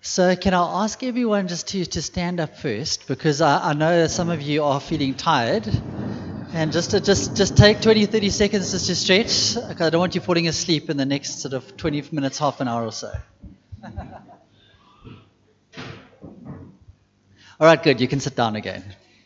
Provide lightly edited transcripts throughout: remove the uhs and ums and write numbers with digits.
So can I ask everyone just to stand up first, because I know some of you are feeling tired, and just take 20, 30 seconds just to stretch, because I don't want you falling asleep in the next sort of 20 minutes, half an hour or so. All right, good. You can sit down again.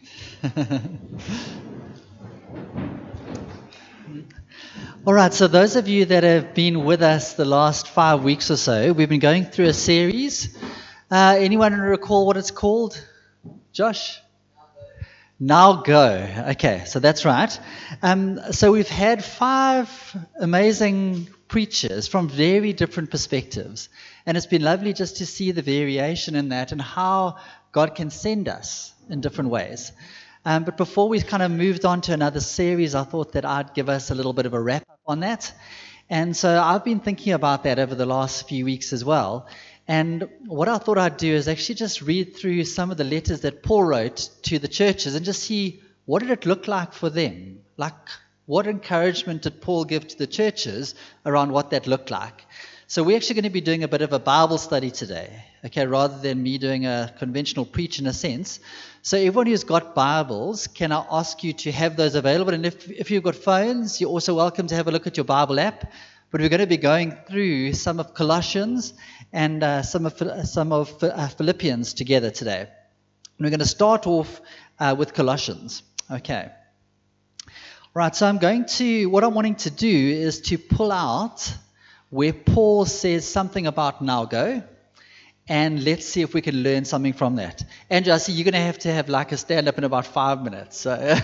All right, so those of you that have been with us the last 5 weeks or so, we've been going through a series. Anyone recall what it's called? Josh? Now Go. Okay, so that's right. So we've had 5 amazing preachers from very different perspectives. And it's been lovely just to see the variation in that and how God can send us in different ways. But before we kind of moved on to another series, I thought that I'd give us a little bit of a wrap up on that. And so I've been thinking about that over the last few weeks as well. And what I thought I'd do is actually just read through some of the letters that Paul wrote to the churches and just see what did it look like for them? Like, what encouragement did Paul give to the churches around what that looked like? So we're actually going to be doing a bit of a Bible study today, okay, rather than me doing a conventional preach in a sense. So everyone who's got Bibles, can I ask you to have those available? And if you've got phones, you're also welcome to have a look at your Bible app. But we're going to be going through some of Colossians and some of Philippians together today. And we're going to start off with Colossians. Okay. Right, so what I'm wanting to do is to pull out where Paul says something about now go, and let's see if we can learn something from that. Andrew, I see you're going to have like a stand-up in about 5 minutes. So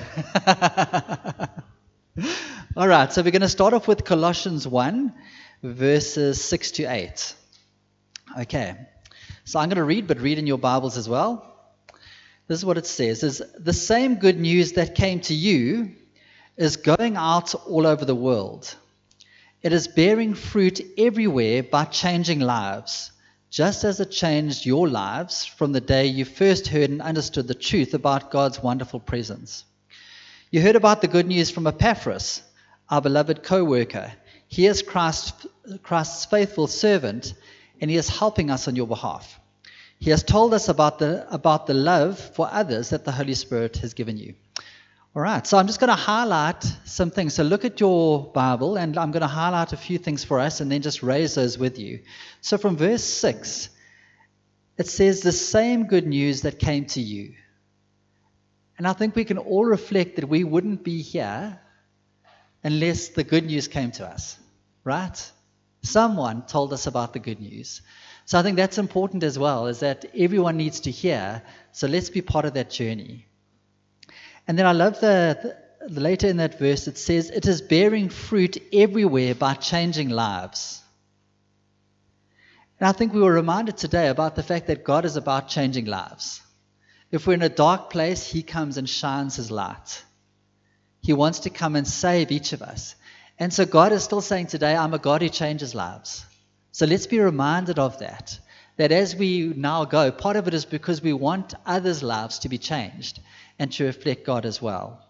all right, so we're going to start off with Colossians 1, verses 6 to 8. Okay, so I'm going to read, but read in your Bibles as well. This is what it says, is the same good news that came to you is going out all over the world. It is bearing fruit everywhere by changing lives, just as it changed your lives from the day you first heard and understood the truth about God's wonderful presence. You heard about the good news from Epaphras, our beloved co-worker. He is Christ's faithful servant, and he is helping us on your behalf. He has told us about the love for others that the Holy Spirit has given you. All right, so I'm just going to highlight some things. So look at your Bible, and I'm going to highlight a few things for us and then just raise those with you. So from verse 6, it says, the same good news that came to you. And I think we can all reflect that we wouldn't be here unless the good news came to us, right? Someone told us about the good news. So I think that's important as well, is that everyone needs to hear. So let's be part of that journey. And then I love the later in that verse, it says, it is bearing fruit everywhere by changing lives. And I think we were reminded today about the fact that God is about changing lives. If we're in a dark place, he comes and shines his light. He wants to come and save each of us. And so God is still saying today, I'm a God who changes lives. So let's be reminded of that as we now go, part of it is because we want others' lives to be changed and to reflect God as well.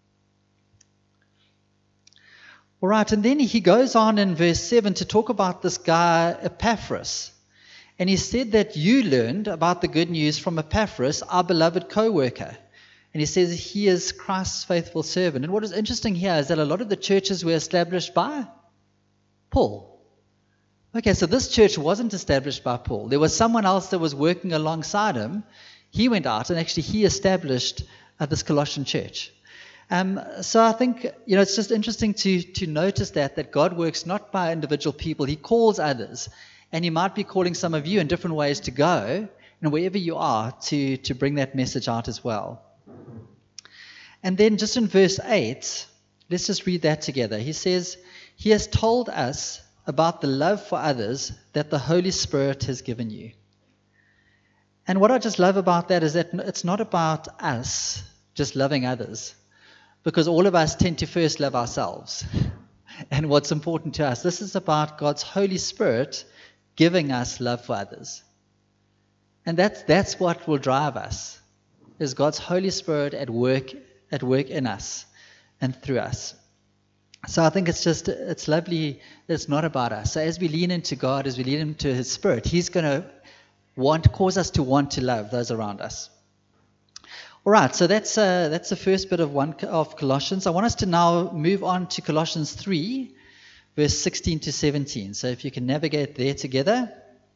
All right, and then he goes on in verse 7 to talk about this guy, Epaphras. And he said that you learned about the good news from Epaphras, our beloved co-worker. And he says he is Christ's faithful servant. And what is interesting here is that a lot of the churches were established by Paul. Okay, so this church wasn't established by Paul. There was someone else that was working alongside him. He went out and actually he established this Colossian church. So I think, it's just interesting to notice that God works not by individual people. He calls others. And he might be calling some of you in different ways to go, and wherever you are, to bring that message out as well. And then just in verse 8, let's just read that together. He says, he has told us about the love for others that the Holy Spirit has given you. And what I just love about that is that it's not about us just loving others, because all of us tend to first love ourselves and what's important to us. This is about God's Holy Spirit giving us love for others. And that's what will drive us, is God's Holy Spirit at work in us and through us. So I think it's lovely that it's not about us. So as we lean into God, as we lean into his Spirit, he's going to cause us to want to love those around us. All right, so that's the first bit of Colossians. I want us to now move on to Colossians 3, verse 16 to 17. So if you can navigate there together.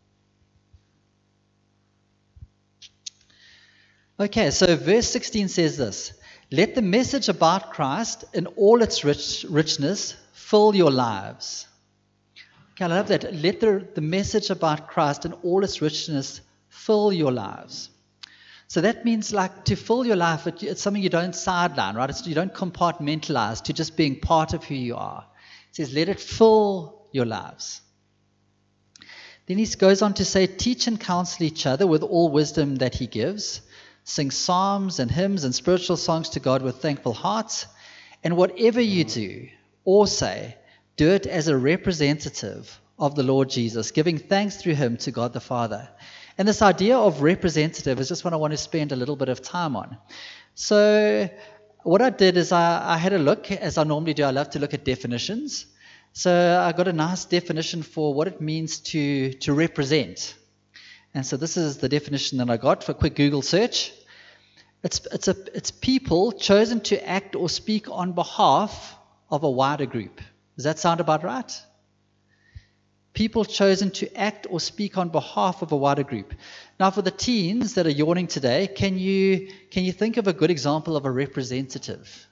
Okay, so verse 16 says this: "Let the message about Christ in all its richness fill your lives." Okay, I love that. Let the message about Christ in all its richness fill your lives. So that means, like, to fill your life, it's something you don't sideline, right? You don't compartmentalize to just being part of who you are. It says, let it fill your lives. Then he goes on to say, teach and counsel each other with all wisdom that he gives. Sing psalms and hymns and spiritual songs to God with thankful hearts. And whatever you do or say, do it as a representative of the Lord Jesus, giving thanks through him to God the Father. And this idea of representative is just what I want to spend a little bit of time on. So what I did is I had a look, as I normally do. I love to look at definitions. So I got a nice definition for what it means to represent. And so this is the definition that I got for a quick Google search. It's people chosen to act or speak on behalf of a wider group. Does that sound about right? People chosen to act or speak on behalf of a wider group. Now, for the teens that are yawning today, can you think of a good example of a representative?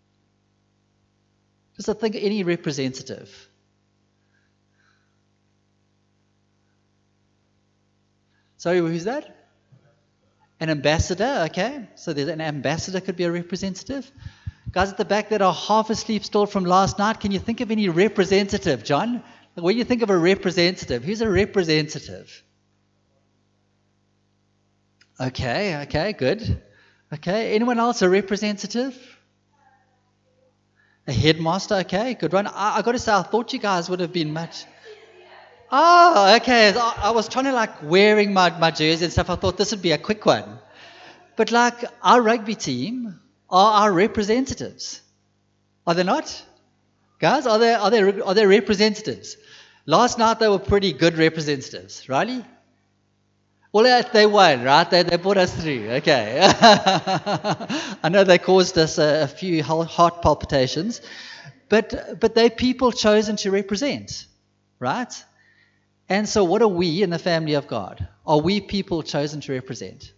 Just think of any representative. Sorry, who's that? An ambassador, okay. So there's an ambassador could be a representative. Guys at the back that are half asleep still from last night, can you think of any representative, John? When you think of a representative, who's a representative? Okay, good. Okay, anyone else a representative? A headmaster, okay, good one. I got to say, I thought you guys would have been much... Oh, okay, I was trying to like wearing my jersey and stuff. I thought this would be a quick one. But like our rugby team are our representatives. Are they not? Guys, are they representatives? Last night they were pretty good representatives, right? Well, they won, right? They brought us through. Okay. I know they caused us a few heart palpitations, but they're people chosen to represent, right? And so what are we in the family of God? Are we people chosen to represent?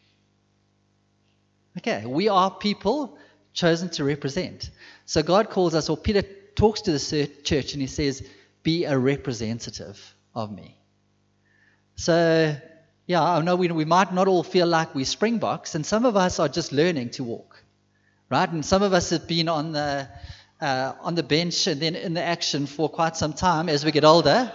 Okay, we are people chosen to represent. So God calls us, or Peter talks to the church and he says, be a representative of me. So, yeah, I know we might not all feel like we Springboks, and some of us are just learning to walk, right? And some of us have been on the bench and then in the action for quite some time as we get older.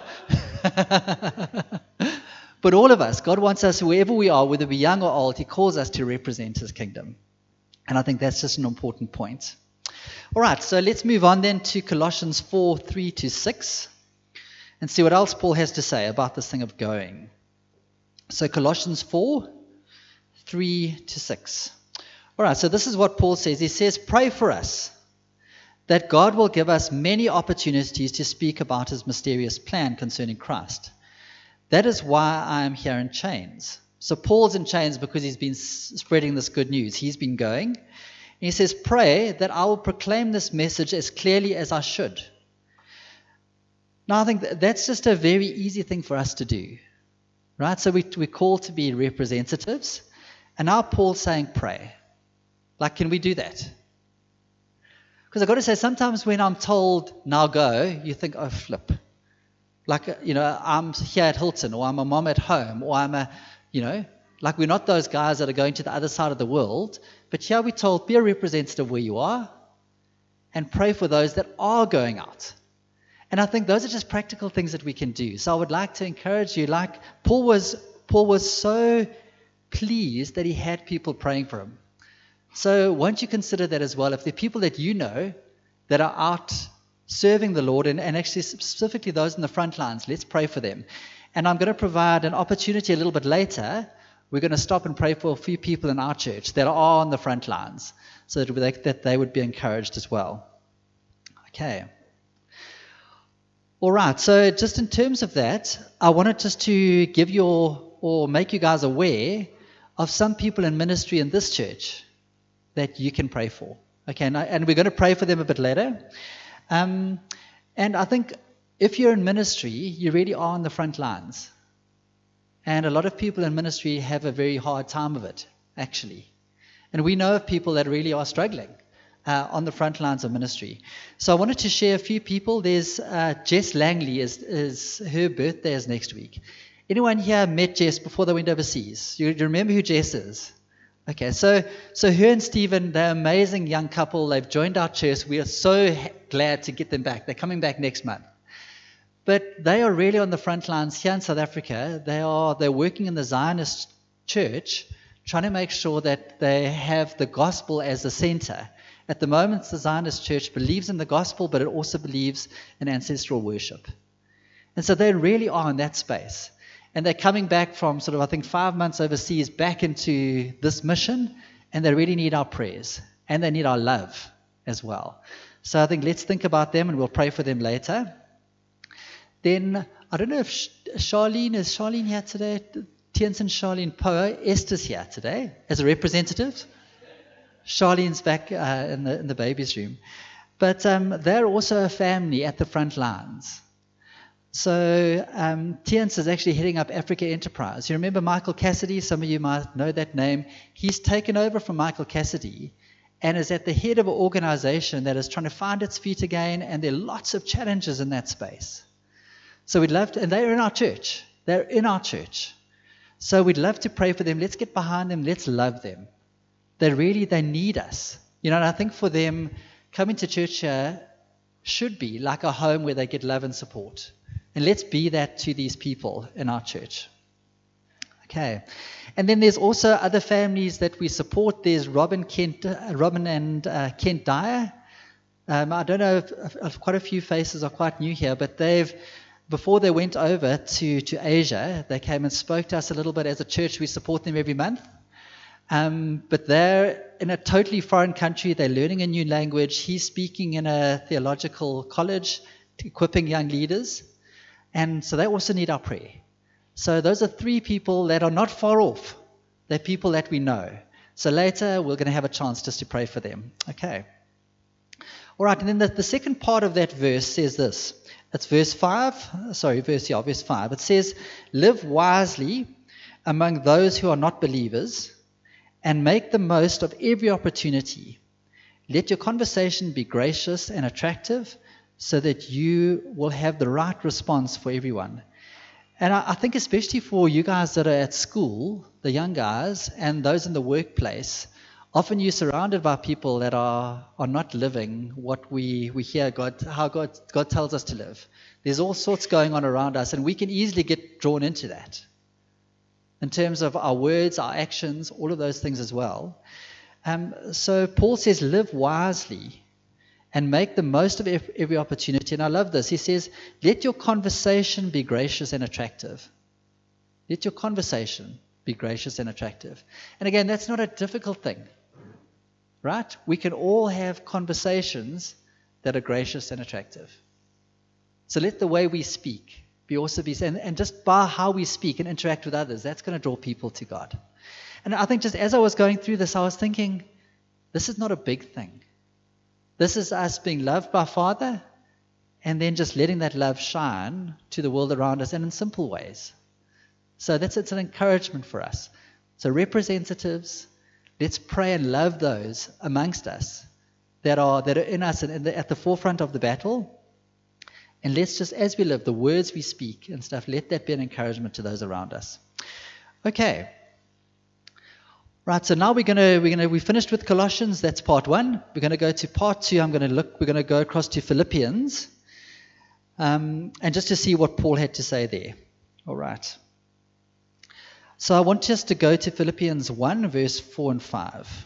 But all of us, God wants us, wherever we are, whether we're young or old, he calls us to represent his kingdom. And I think that's just an important point. All right, so let's move on then to Colossians 4, 3 to 6, and see what else Paul has to say about this thing of going. So Colossians 4, 3 to 6. All right, so this is what Paul says. He says, pray for us, that God will give us many opportunities to speak about his mysterious plan concerning Christ. That is why I am here in chains. So Paul's in chains because he's been spreading this good news. He's been going. And he says, pray that I will proclaim this message as clearly as I should. Now, I think that's just a very easy thing for us to do, right? So we're called to be representatives. And now Paul's saying, pray. Like, can we do that? Because I've got to say, sometimes when I'm told, now go, you think, oh, flip. Like, I'm here at Hilton, or I'm a mom at home, or I'm like we're not those guys that are going to the other side of the world. But here we're told, be a representative where you are and pray for those that are going out. And I think those are just practical things that we can do. So I would like to encourage you, like Paul was so pleased that he had people praying for him. So won't you consider that as well? If there are people that you know that are out serving the Lord, and actually specifically those in the front lines, let's pray for them. And I'm going to provide an opportunity a little bit later. We're going to stop and pray for a few people in our church that are on the front lines so that they would be encouraged as well. Okay. All right. So just in terms of that, I wanted just to give your or make you guys aware of some people in ministry in this church that you can pray for. Okay, and we're going to pray for them a bit later. And I think if you're in ministry, you really are on the front lines. And a lot of people in ministry have a very hard time of it, actually. And we know of people that really are struggling on the front lines of ministry. So I wanted to share a few people. There's Jess Langley, is her birthday is next week. Anyone here met Jess before they went overseas? You remember who Jess is? Okay, so her and Stephen, they're an amazing young couple. They've joined our church. We are so glad to get them back. They're coming back next month. But they are really on the front lines here in South Africa. They're working in the Zionist church, trying to make sure that they have the gospel as the center. At the moment, the Zionist church believes in the gospel, but it also believes in ancestral worship. And so they really are in that space. And they're coming back from sort of, I think, 5 months overseas back into this mission, and they really need our prayers, and they need our love as well. So I think let's think about them, and we'll pray for them later. Then, I don't know if Charlene here today? Tiens and Charlene Poe. Esther's here today as a representative. Charlene's back in the baby's room. But they're also a family at the front lines. So Tiens is actually heading up Africa Enterprise. You remember Michael Cassidy? Some of you might know that name. He's taken over from Michael Cassidy and is at the head of an organization that is trying to find its feet again, and there are lots of challenges in that space. So we'd love to, and they're in our church. They're in our church. So we'd love to pray for them. Let's get behind them. Let's love them. They need us. And I think for them, coming to church here should be like a home where they get love and support. And let's be that to these people in our church. Okay. And then there's also other families that we support. There's Robin and Kent Dyer. I don't know if quite a few faces are quite new here, but before they went over to Asia, they came and spoke to us a little bit. As a church, we support them every month. But they're in a totally foreign country. They're learning a new language. He's speaking in a theological college, equipping young leaders. And so they also need our prayer. So those are 3 people that are not far off. They're people that we know. So later, we're going to have a chance just to pray for them. Okay. All right, and then the second part of that verse says this. It's verse 5. Verse 5. It says, live wisely among those who are not believers, and make the most of every opportunity. Let your conversation be gracious and attractive, so that you will have the right response for everyone. And I think especially for you guys that are at school, the young guys, and those in the workplace, often you're surrounded by people that are not living what we hear how God tells us to live. There's all sorts going on around us, and we can easily get drawn into that. In terms of our words, our actions, all of those things as well. So Paul says, live wisely and make the most of every opportunity. And I love this. He says, let your conversation be gracious and attractive. Let your conversation be gracious and attractive. And again, that's not a difficult thing, right? We can all have conversations that are gracious and attractive. So let the way we speak and just by how we speak and interact with others, that's going to draw people to God. And I think just as I was going through this, I was thinking, this is not a big thing. This is us being loved by Father, and then just letting that love shine to the world around us, and in simple ways. So it's an encouragement for us. So representatives, let's pray and love those amongst us that are in us and at the forefront of the battle. And let's just, as we live, the words we speak and stuff, let that be an encouragement to those around us. Okay. Right, so now we finished with Colossians, that's part 1. We're going to go to part 2. We're going to go across to Philippians, and just to see what Paul had to say there. All right. So I want us to go to Philippians 1, verse 4 and 5.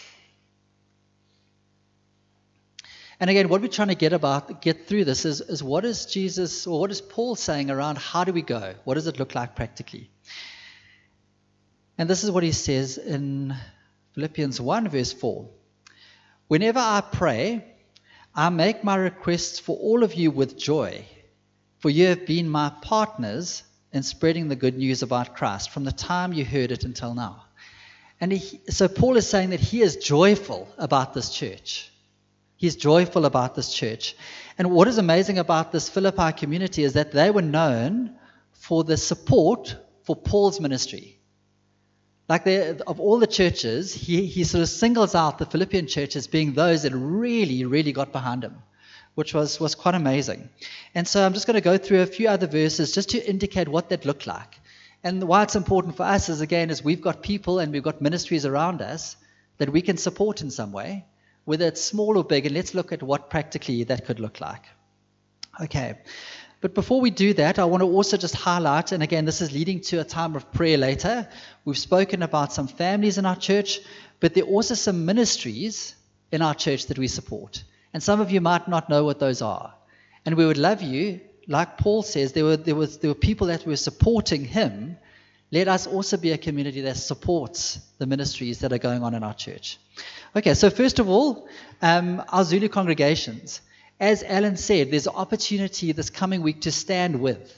And again, what we're trying to get through this is what is Jesus, or what is Paul saying around how do we go? What does it look like practically? And this is what he says in Philippians 1, verse 4. Whenever I pray, I make my requests for all of you with joy, for you have been my partners in spreading the good news about Christ from the time you heard it until now. And so Paul is saying that he is joyful about this church. He's joyful about this church. And what is amazing about this Philippi community is that they were known for the support for Paul's ministry. Like of all the churches, he sort of singles out the Philippian church as being those that really, really got behind him, which was quite amazing. And so I'm just going to go through a few other verses just to indicate what that looked like. And why it's important for us is, again, is we've got people and we've got ministries around us that we can support in some way, whether it's small or big, and let's look at what practically that could look like. Okay, but before we do that, I want to also just highlight, and again, this is leading to a time of prayer later. We've spoken about some families in our church, but there are also some ministries in our church that we support. And some of you might not know what those are. And we would love you, like Paul says, there were people that were supporting him. Let us also be a community that supports the ministries that are going on in our church. Okay, so first of all, our Zulu congregations. As Alan said, there's an opportunity this coming week to stand with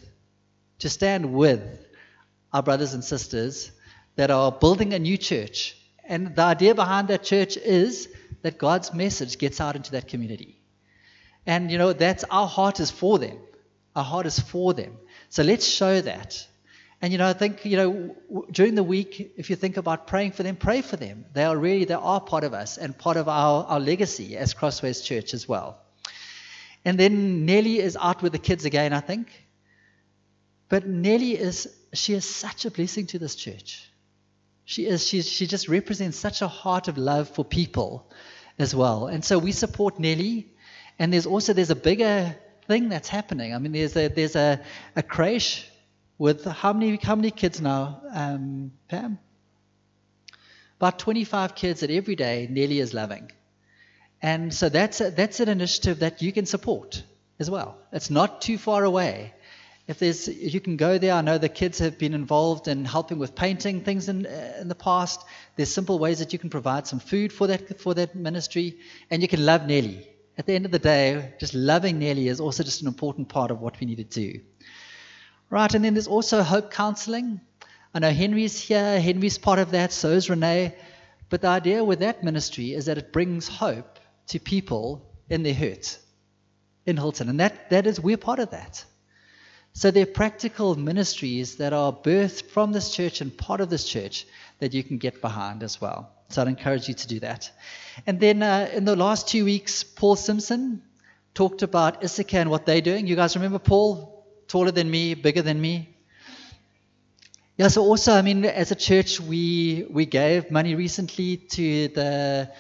our brothers and sisters that are building a new church. And the idea behind that church is that God's message gets out into that community. And, that's our heart is for them. Our heart is for them. So let's show that. And, I think, during the week, if you think about praying for them, pray for them. They are part of us and part of our legacy as Crossways Church as well. And then Nellie is out with the kids again, I think. But Nellie she is such a blessing to this church. She just represents such a heart of love for people as well. And so we support Nellie. And there's a bigger thing that's happening. I mean, there's a creche with how many kids now, Pam? About 25 kids that every day Nellie is loving. And so that's an initiative that you can support as well. It's not too far away. You can go there. I know the kids have been involved in helping with painting things in the past. There's simple ways that you can provide some food for that ministry, and you can love Nellie. At the end of the day, just loving Nellie is also just an important part of what we need to do. Right, and then there's also Hope Counseling. I know Henry's here. Henry's part of that, so is Renee. But the idea with that ministry is that it brings hope to people in their hurt in Hilton. And we're part of that. So there are practical ministries that are birthed from this church and part of this church that you can get behind as well. So I'd encourage you to do that. And then in the last 2 weeks, Paul Simpson talked about Issachar and what they're doing. You guys remember Paul? Taller than me, bigger than me. Yeah, so also, as a church, we gave money recently to the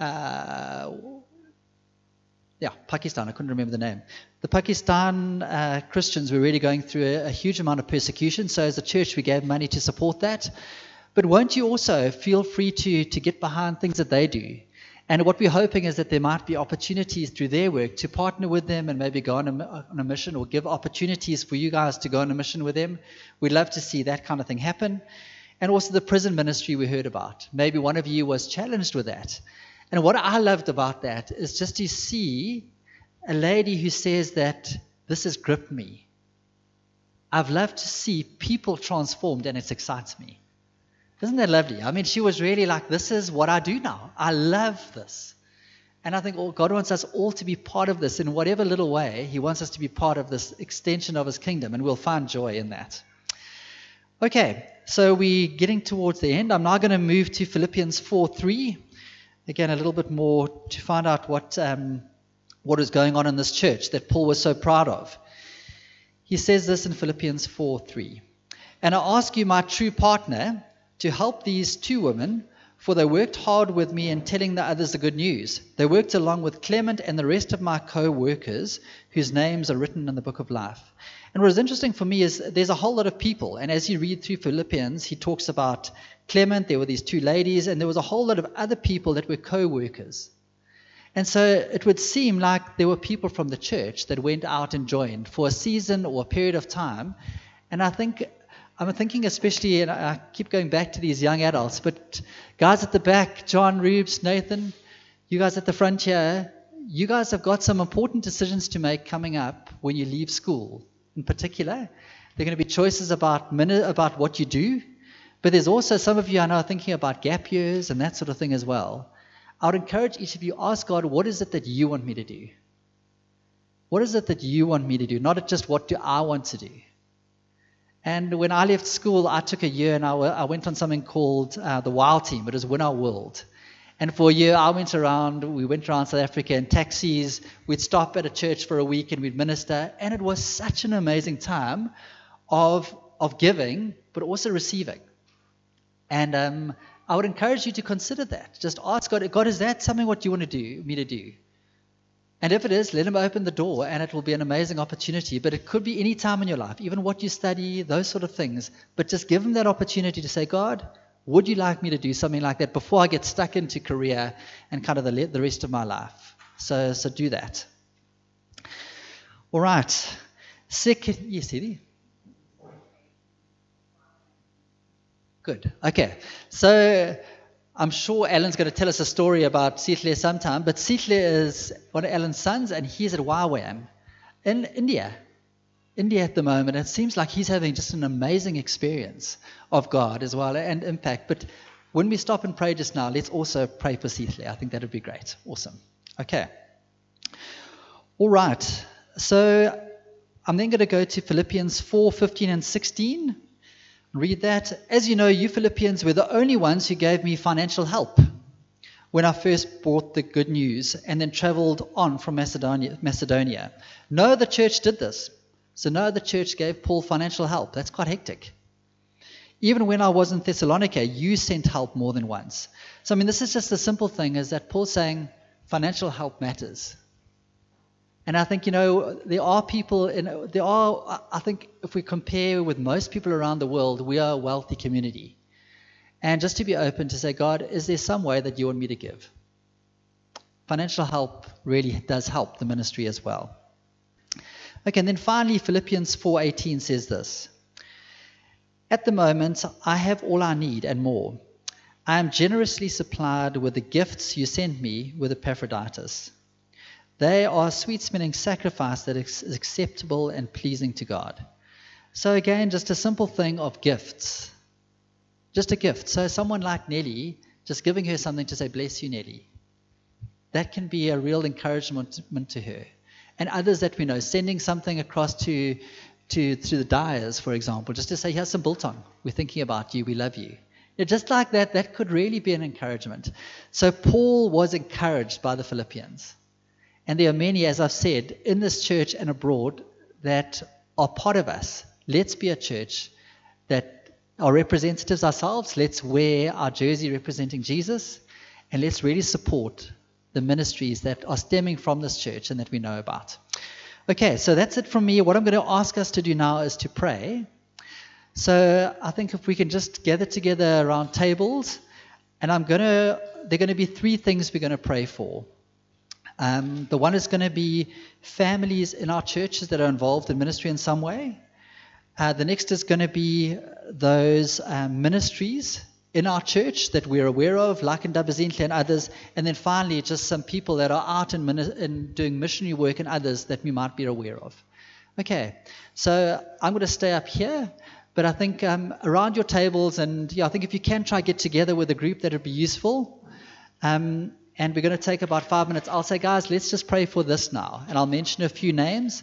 Pakistan. I couldn't remember the name. The Pakistan Christians were really going through a huge amount of persecution. So as a church, we gave money to support that. But won't you also feel free to get behind things that they do? And what we're hoping is that there might be opportunities through their work to partner with them and maybe go on a mission, or give opportunities for you guys to go on a mission with them. We'd love to see that kind of thing happen. And also the prison ministry we heard about. Maybe one of you was challenged with that. And what I loved about that is just to see a lady who says that this has gripped me. I've loved to see people transformed, and it excites me. Isn't that lovely? She was really like, this is what I do now. I love this. And I think God wants us all to be part of this in whatever little way. He wants us to be part of this extension of his kingdom, and we'll find joy in that. Okay, so we're getting towards the end. I'm now going to move to Philippians 4:3. Again, a little bit more to find out what is going on in this church that Paul was so proud of. He says this in Philippians 4:3. And I ask you, my true partner, to help these two women, for they worked hard with me in telling the others the good news. They worked along with Clement and the rest of my co-workers, whose names are written in the book of life. And what is interesting for me is there's a whole lot of people. And as you read through Philippians, he talks about Clement, there were these two ladies, and there was a whole lot of other people that were co-workers. And so it would seem like there were people from the church that went out and joined for a season or a period of time. And I'm thinking especially, and I keep going back to these young adults, but guys at the back, John, Rubes, Nathan, you guys at the front here, you guys have got some important decisions to make coming up when you leave school in particular. There are going to be choices about what you do. But there's also some of you I know are thinking about gap years and that sort of thing as well. I would encourage each of you, ask God, what is it that you want me to do? What is it that you want me to do? Not just what do I want to do? And when I left school, I took a year and I went on something called the WOW Team. It was Win Our World. And for a year, we went around South Africa in taxis. We'd stop at a church for a week and we'd minister. And it was such an amazing time of giving, but also receiving. And I would encourage you to consider that. Just ask God, God, is that something what you want me to do? And if it is, let him open the door, and it will be an amazing opportunity. But it could be any time in your life, even what you study, those sort of things. But just give him that opportunity to say, God, would you like me to do something like that before I get stuck into career and kind of the rest of my life? So do that. All right. Second, yes, Eddie? Good. Okay. So I'm sure Alan's going to tell us a story about Sihle sometime, but Sihle is one of Alan's sons, and he's at YWAM in India at the moment. It seems like he's having just an amazing experience of God as well and impact. But when we stop and pray just now, let's also pray for Sihle. I think that would be great. Awesome. Okay. All right. So I'm then going to go to Philippians 4:15 and 16. Read that. As you know, you Philippians were the only ones who gave me financial help when I first brought the good news and then traveled on from Macedonia. No other church did this. So no other church gave Paul financial help. That's quite hectic. Even when I was in Thessalonica, you sent help more than once. So, this is just a simple thing, is that Paul's saying financial help matters. And I think, there are people, I think if we compare with most people around the world, we are a wealthy community. And just to be open to say, God, is there some way that you want me to give? Financial help really does help the ministry as well. Okay, and then finally, Philippians 4:18 says this. At the moment, I have all I need and more. I am generously supplied with the gifts you sent me with Epaphroditus. They are a sweet-smelling sacrifice that is acceptable and pleasing to God. So again, just a simple thing of gifts. Just a gift. So someone like Nelly, just giving her something to say, bless you, Nelly. That can be a real encouragement to her. And others that we know, sending something across to the Dyers, for example, just to say, here's some biltong. We're thinking about you. We love you. Just like that, that could really be an encouragement. So Paul was encouraged by the Philippians. And there are many, as I've said, in this church and abroad that are part of us. Let's be a church that are representatives ourselves. Let's wear our jersey representing Jesus. And let's really support the ministries that are stemming from this church and that we know about. Okay, so that's it from me. What I'm going to ask us to do now is to pray. So I think if we can just gather together around tables. And there are going to be three things we're going to pray for. The one is going to be families in our churches that are involved in ministry in some way. The next is going to be those ministries in our church that we're aware of, like in Dabazintle and others. And then finally, just some people that are out in doing missionary work and others that we might be aware of. Okay, so I'm going to stay up here. But I think around your tables, and I think if you can try get together with a group, that would be useful. And we're going to take about 5 minutes. I'll say, guys, let's just pray for this now. And I'll mention a few names.